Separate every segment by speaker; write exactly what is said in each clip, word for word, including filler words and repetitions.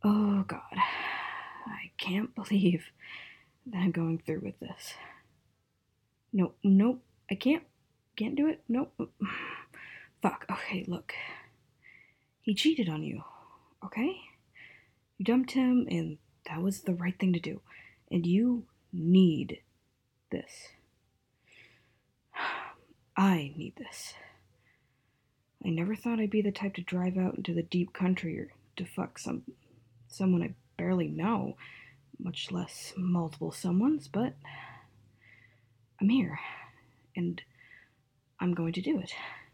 Speaker 1: Oh God, I can't believe that I'm going through with this. No, nope, I can't, can't do it. Nope. Fuck. Okay, look. He cheated on you. Okay? You dumped him, and that was the right thing to do. And you need this. I need this. I never thought I'd be the type to drive out into the deep country or to fuck some someone I barely know, much less multiple someones, but I'm here, and I'm going to do it.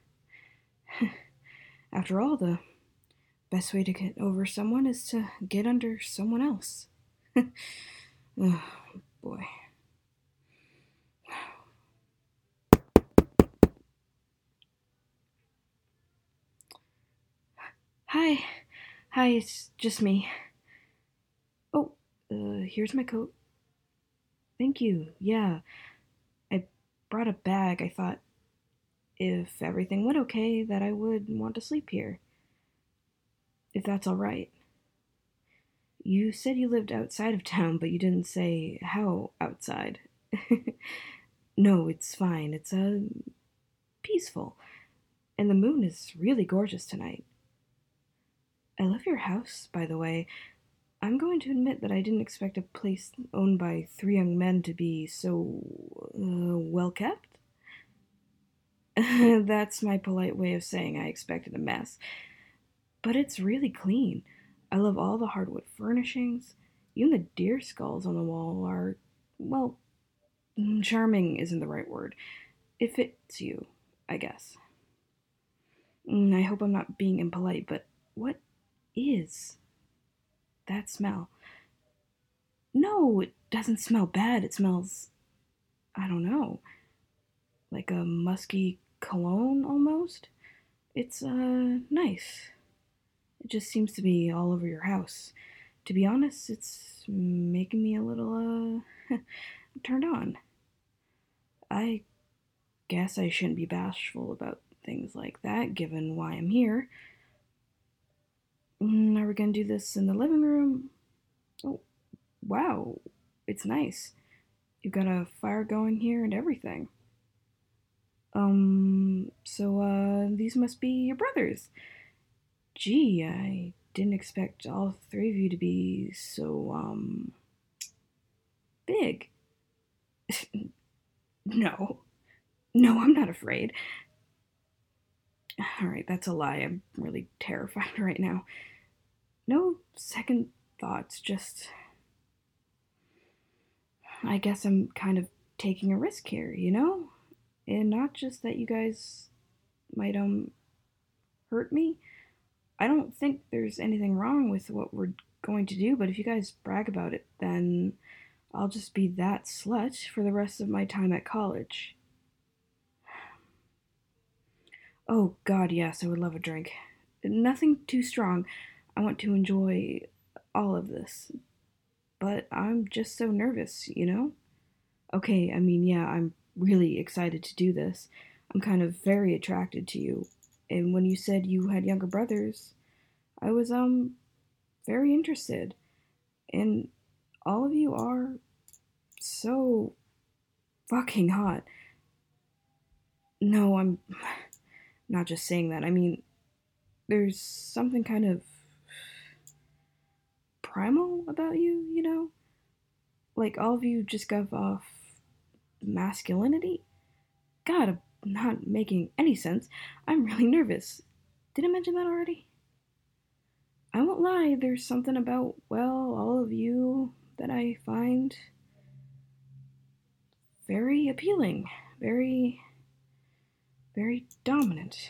Speaker 1: After all, the best way to get over someone is to get under someone else. Oh, boy. Hi. Hi, it's just me. Oh, uh, here's my coat. Thank you. Yeah, I brought a bag. I thought if everything went okay, that I would want to sleep here. If that's all right. You said you lived outside of town, but you didn't say how outside. No, it's fine. It's uh, peaceful. And the moon is really gorgeous tonight. I love your house, by the way. I'm going to admit that I didn't expect a place owned by three young men to be so uh, well kept. That's my polite way of saying I expected a mess. But it's really clean. I love all the hardwood furnishings. Even the deer skulls on the wall are, well, charming isn't the right word. It fits you, I guess. Mm, I hope I'm not being impolite, but what is that smell? No, it doesn't smell bad. It smells, I don't know, like a musky cologne almost. It's, uh, nice. It just seems to be all over your house. To be honest, it's making me a little, uh, turned on. I guess I shouldn't be bashful about things like that, given why I'm here. Mm, are we gonna do this in the living room? Oh, wow. It's nice. You've got a fire going here and everything. Um, so, uh, these must be your brothers. Gee, I didn't expect all three of you to be so, um, big. No. No, I'm not afraid. Alright, that's a lie. I'm really terrified right now. No second thoughts, just. I guess I'm kind of taking a risk here, you know? And not just that you guys might, um, hurt me. I don't think there's anything wrong with what we're going to do, but if you guys brag about it, then I'll just be that slut for the rest of my time at college. Oh, God, yes, I would love a drink. Nothing too strong. I want to enjoy all of this. But I'm just so nervous, you know? Okay, I mean, yeah, I'm really excited to do this. I'm kind of very attracted to you. And when you said you had younger brothers, I was, um, very interested. And all of you are so fucking hot. No, I'm not just saying that. I mean, there's something kind of primal about you, you know? Like, all of you just give off masculinity? God, I'm not making any sense. I'm really nervous. Did I mention that already? I won't lie, there's something about, well, all of you that I find very appealing, very, very dominant.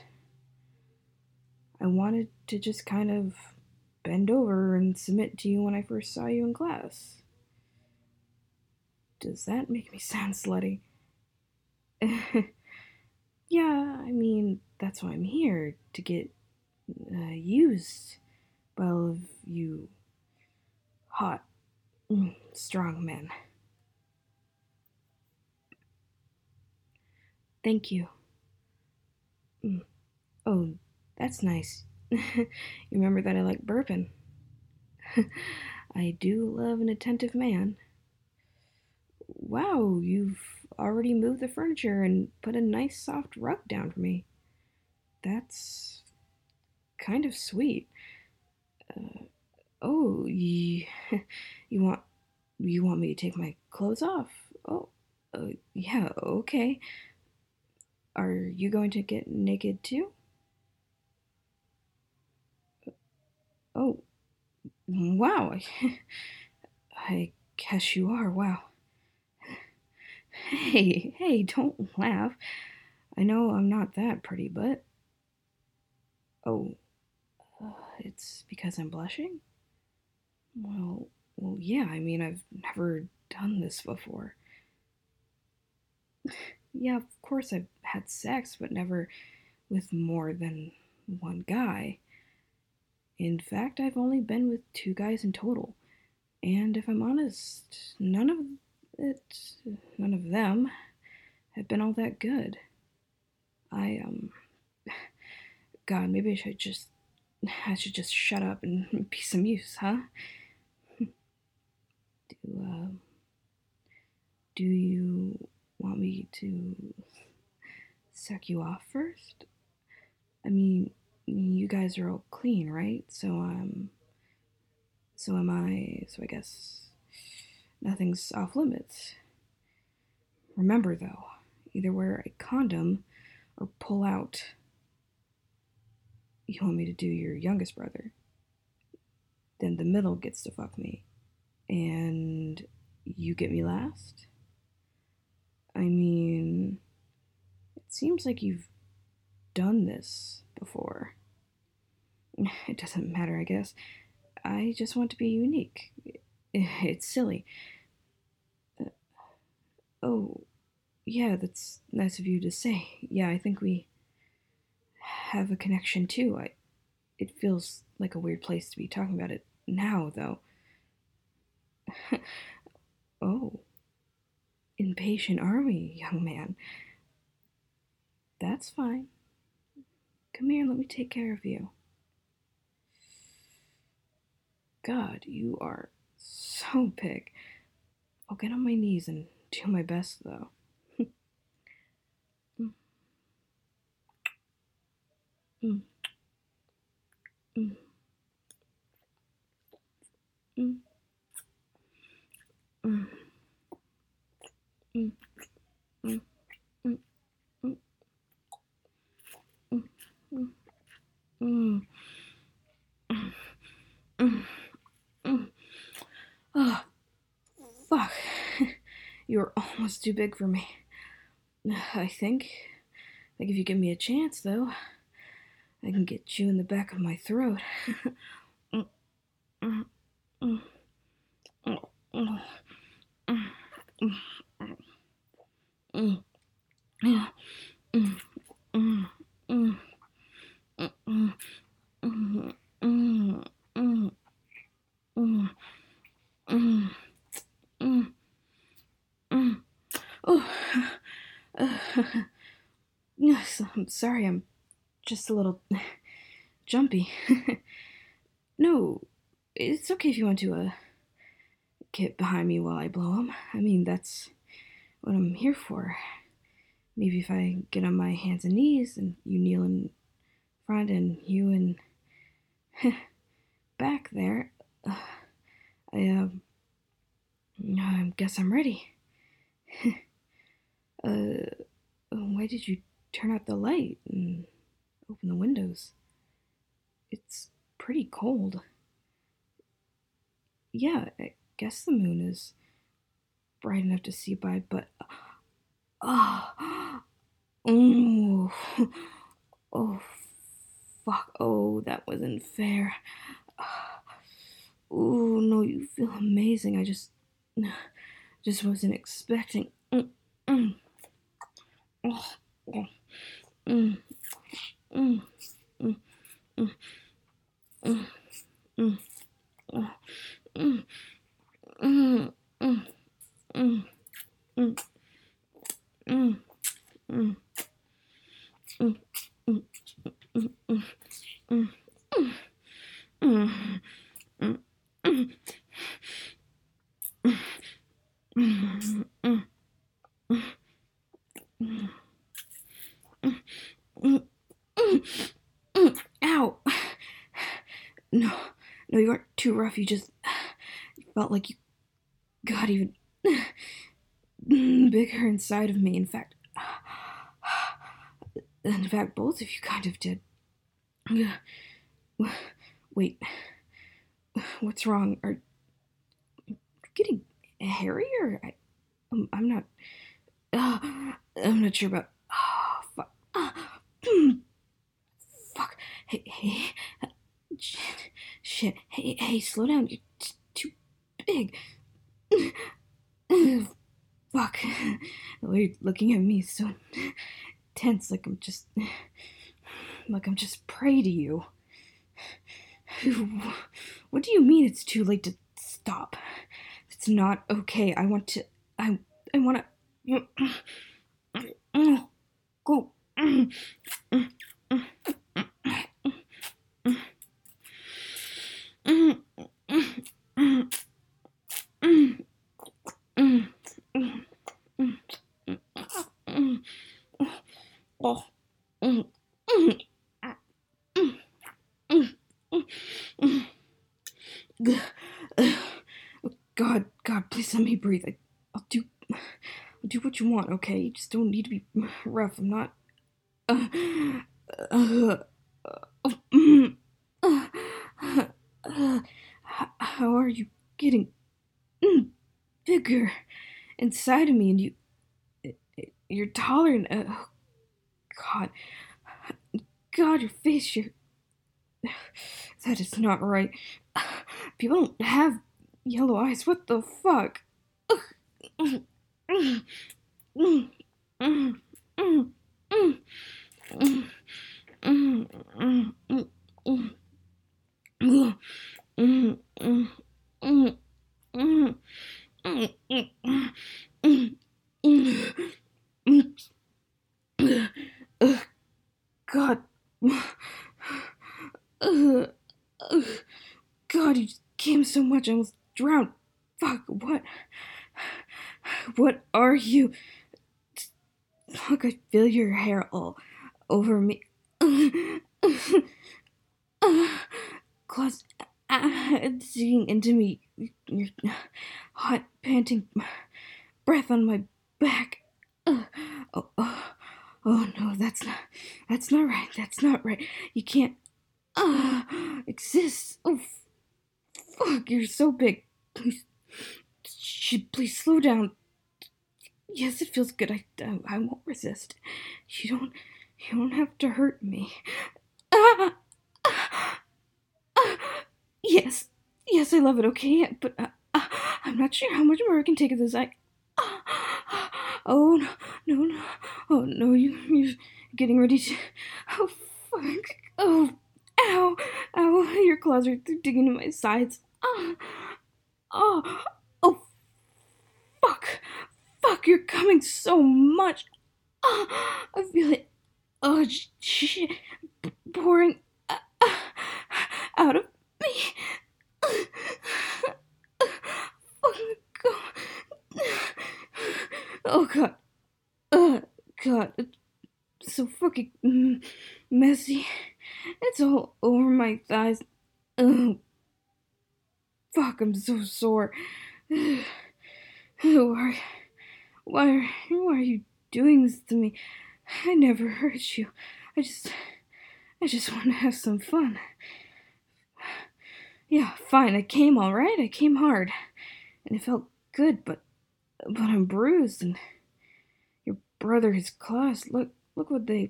Speaker 1: I wanted to just kind of bend over and submit to you when I first saw you in class. Does that make me sound slutty? Yeah, I mean, that's why I'm here, to get uh, used by all of you hot, mm, strong men. Thank you. Mm. Oh, that's nice. You remember that I like bourbon. I do love an attentive man. Wow, you've already moved the furniture and put a nice soft rug down for me. That's kind of sweet. Uh, oh, you, you want you want me to take my clothes off? Oh, uh, yeah, okay. Are you going to get naked too? Oh, wow. I, I guess you are. Wow. Hey, hey, don't laugh. I know I'm not that pretty, but oh, uh, it's because I'm blushing? Well, well, yeah, I mean, I've never done this before. Yeah, of course I've had sex, but never with more than one guy. In fact, I've only been with two guys in total. And if I'm honest, none of it, none of them have been all that good. I, um, God, maybe I should just, I should just shut up and be some use, huh? Do, uh, do you want me to suck you off first? I mean, you guys are all clean, right? So, um, so am I, so I guess nothing's off limits. Remember, though, either wear a condom or pull out. You want me to do your youngest brother? Then the middle gets to fuck me. And you get me last? I mean, it seems like you've done this before. It doesn't matter, I guess. I just want to be unique. It's silly. Uh, oh, yeah, that's nice of you to say. Yeah, I think we have a connection too. I it feels like a weird place to be talking about it now, though. Oh, impatient are we, young man? That's fine. Come here and let me take care of you. God, you are so big. I'll get on my knees and do my best, though. Mm, mm, mm, mm, mm, mm, mm, mm, mm, mm, mm, mm, mm, mm. Oh, fuck. You're almost too big for me. I think. I think if you give me a chance, though, I can get you in the back of my throat. Mm, mm, mm, mm, mm, mm, mm, mm, mm, mm, mm, mm, mm, mm, mm, mm, mm, mm, mm, mm. Oh, uh, yes, I'm sorry, I'm just a little jumpy. No, it's okay if you want to uh, get behind me while I blow him. I mean, that's what I'm here for. Maybe if I get on my hands and knees and you kneel in front and you and back there, uh, I uh, I guess I'm ready. uh, why did you turn out the light and open the windows? It's pretty cold. Yeah, I guess the moon is bright enough to see by, but oh, oh, oh, fuck, oh, that wasn't fair. Oh no, you feel amazing. I just, just wasn't expecting. Mm, mm, oh, oh, mm, mm, mm, mm, mm, mm, oh, mm, mm, mm, mm, mm, mm, mm, mm, mm, mm, mm, mm, mm, mm, Mm, ow! No, no, you weren't too rough. You just you felt like you got even bigger inside of me. In fact, in fact, both of you kind of did. Wait, what's wrong? Are you getting hairier? I, I'm, I'm not. Uh, I'm not sure about. Oh, fuck. Uh, fuck. Hey, hey. Shit. Shit. Hey, hey, slow down. You're t- too big. Fuck. The way you're looking at me is so tense, like I'm just. Like I'm just prey to you. What do you mean it's too late to stop? It's not okay. I want to. I. I want to. Go. Oh. God, God, please let me breathe. I, I'll do, I'll do what you want. Okay, you just don't need to be rough. I'm not. Uh, uh, uh, uh, how are you getting bigger inside of me? And you, you're taller. And uh, God, God, your face. Your that is not right. People don't have yellow eyes. What the fuck? God. God, you came so much I almost drowned. Fuck, what? What are you? Fuck, I feel your hair all over me. Claws digging into me. Your hot, panting breath on my back. Oh, oh, oh no, that's not, that's not right. That's not right. You can't uh, exist. Oh, fuck, you're so big. Please, please slow down. Yes, it feels good. I, I, I won't resist. You don't, you don't have to hurt me. Ah, ah, ah, yes, yes, I love it. Okay, but uh, uh, I'm not sure how much more I can take of this. I. Ah, oh no, no, no! Oh no! You, you're getting ready to. Oh fuck! Oh, ow, ow! Your claws are digging into my sides. Ah, oh, oh, fuck! Fuck, you're coming so much. Oh, I feel it. Oh, shit. Pouring uh, uh, out of me. Oh, God. Oh, God. Oh, God. It's so fucking messy. It's all over my thighs. Oh, fuck, I'm so sore. Why, why, why are you doing this to me? I never hurt you. I just, I just want to have some fun. Yeah, fine. I came all right. I came hard, and it felt good. But, but I'm bruised, and your brother, his claws. Look, look what they,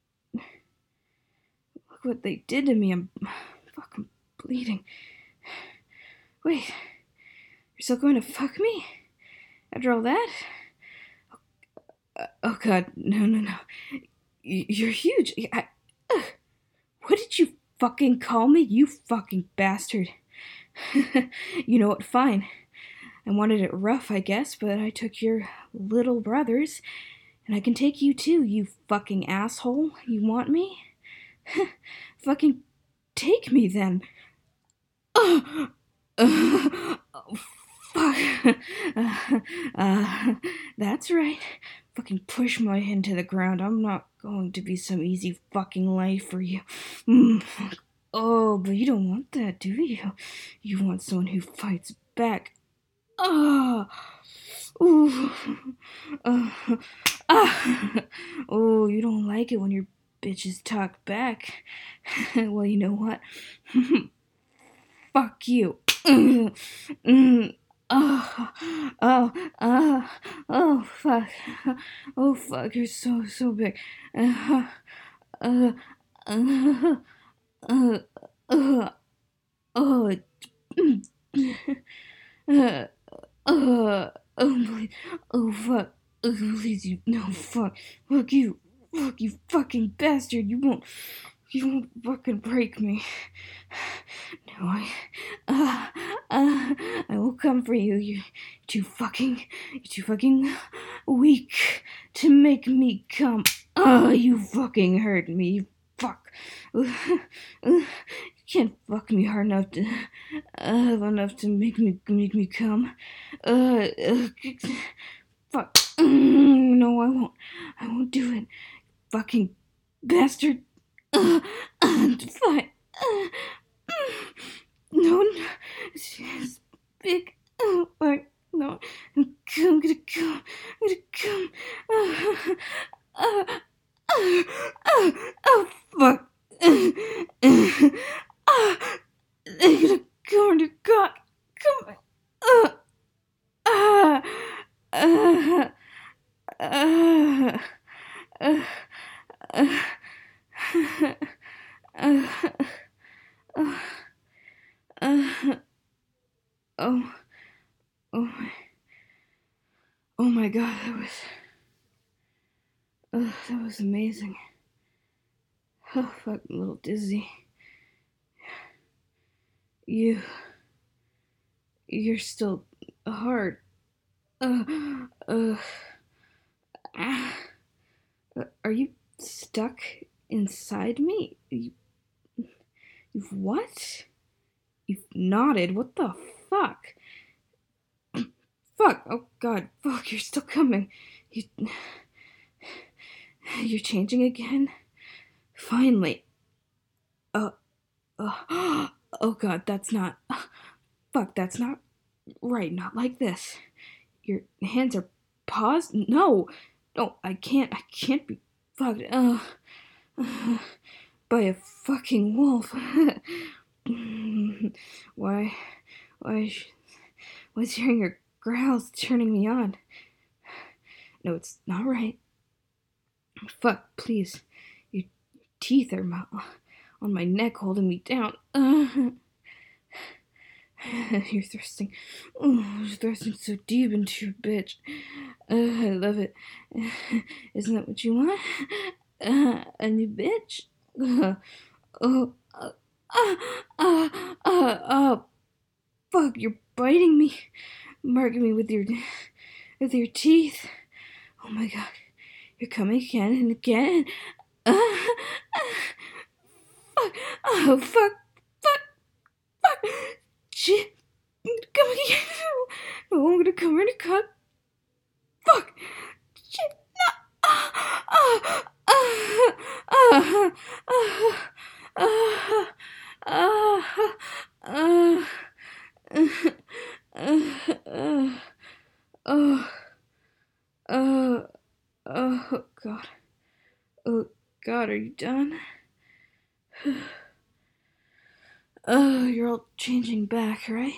Speaker 1: look what they did to me. I'm fucking bleeding. Wait, you're still going to fuck me after all that? Oh God, no, no, no. You're huge. I, uh, what did you fucking call me, you fucking bastard? You know what, fine. I wanted it rough, I guess, but I took your little brothers, and I can take you too, you fucking asshole. You want me? Fucking take me then. Oh, uh, oh fuck. Uh, uh, that's right. fucking push my head to the ground. I'm not going to be some easy fucking life for you. Mm. Oh, but you don't want that, do you? You want someone who fights back. Ah! Ooh. Uh, ah! Oh, you don't like it when your bitches talk back. Well, you know what? Fuck you. Mm, mm, oh, oh, oh, oh, fuck. Oh, fuck, you're so, so big. Uh, uh, uh, uh, uh, oh, uh, uh, oh, please. Oh, fuck. Oh, please, you, no, fuck. Fuck you. Fuck you fucking bastard. You won't, you won't fucking break me. No, I, uh, uh, I will come for you. You're too fucking, you're too fucking weak to make me come. Oh, you fucking hurt me. You fuck. Uh, uh, you can't fuck me hard enough to, uh, enough to make me, make me come. Uh, uh fuck. No, I won't. I won't do it. Fucking bastard. Uh, uh, fine. Uh, no, no, she's big. Oh, fuck. No, I'm gonna come. I'm gonna come. Uh, uh, uh, uh, oh, fuck. Uh, uh, uh, I'm gonna go into cock. Come on. Uh, uh, uh, uh, uh, uh, uh, uh, uh, oh, oh my, oh my god, that was, oh, that was amazing. Oh, fuck, I'm a little dizzy. You, you're still hard. Uh, uh, ah, are you stuck inside me? You, you've what? You've nodded. What the fuck? Fuck. Oh god. Fuck. You're still coming. You. You're changing again. Finally. Uh. uh oh god. That's not. Fuck. That's not right. Not like this. Your hands are paused. No. No. I can't. I can't be fucked. Uh. By a fucking wolf. Why? Why? Why's hearing your growls turning me on? No, it's not right. Fuck, please. Your teeth are my, on my neck holding me down. Uh, you're thrusting. Oh, you're thrusting so deep into your bitch. Uh, I love it. Isn't that what you want? Uh, a new bitch? Uh, oh, uh, uh, uh, uh, uh, fuck, you're biting me. Marking me with your, with your teeth. Oh my god. You're coming again and again. Uh, uh, fuck. Oh, fuck. Fuck. Fuck. Shit. Come again. No, I'm gonna come in and cut. Fuck. Shit. No. Uh, uh, uh, uh, uh, uh, uh, uh, uh, uh, uh, oh, God. Oh, God, are you done? Oh, you're all changing back, right?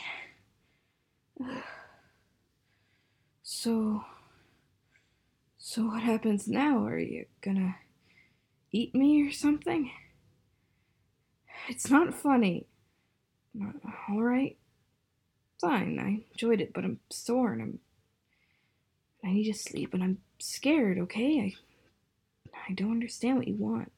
Speaker 1: So, so what happens now? Are you gonna eat me or something? It's not funny. Alright? Fine, I enjoyed it, but I'm sore and I'm... I need to sleep and I'm scared, okay? I I don't understand what you want.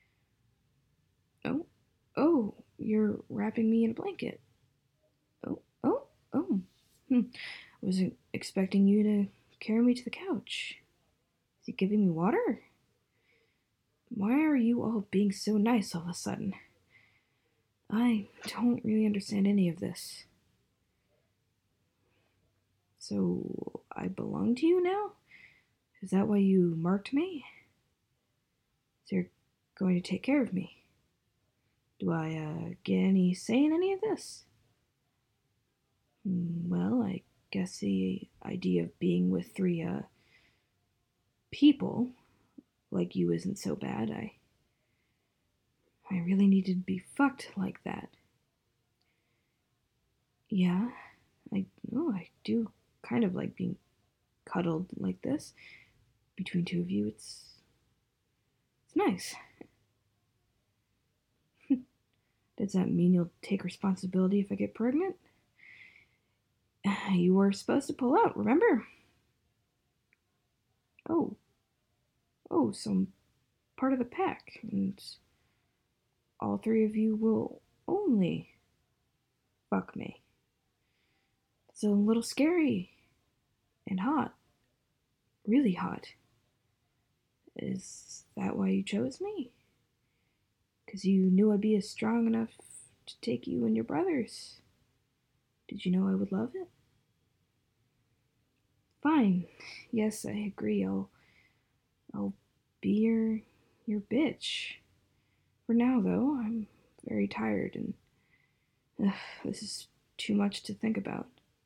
Speaker 1: Oh, oh, you're wrapping me in a blanket. Oh, oh, oh. Hmm. Wasn't expecting you to carry me to the couch. Is he giving me water? Why are you all being so nice all of a sudden? I don't really understand any of this. So, I belong to you now? Is that why you marked me? So you're going to take care of me? Do I uh, get any say in any of this? Hmm, well, I guess the idea of being with three uh, people like you isn't so bad. I I really needed to be fucked like that. Yeah, I oh I do kind of like being cuddled like this between two of you. It's it's nice. Does that mean you'll take responsibility if I get pregnant? You were supposed to pull out, remember? Oh, oh, so I'm part of the pack, and all three of you will only fuck me. It's a little scary and hot. Really hot. Is that why you chose me? Because you knew I'd be strong enough to take you and your brothers. Did you know I would love it? Fine. Yes, I agree. I'll I'll be your your bitch. For now though, I'm very tired and ugh, this is too much to think about.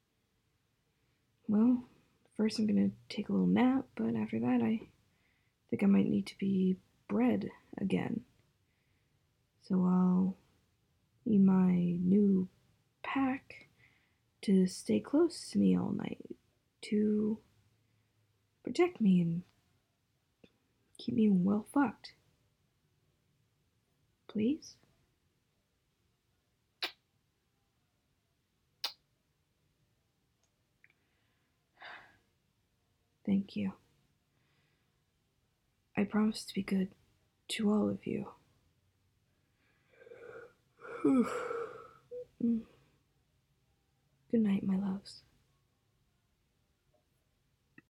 Speaker 1: Well, first I'm gonna take a little nap, but after that I think I might need to be bred again. So I'll need my new pack to stay close to me all night, to protect me and keep me well fucked. Please? Thank you. I promise to be good to all of you. Good night, my loves.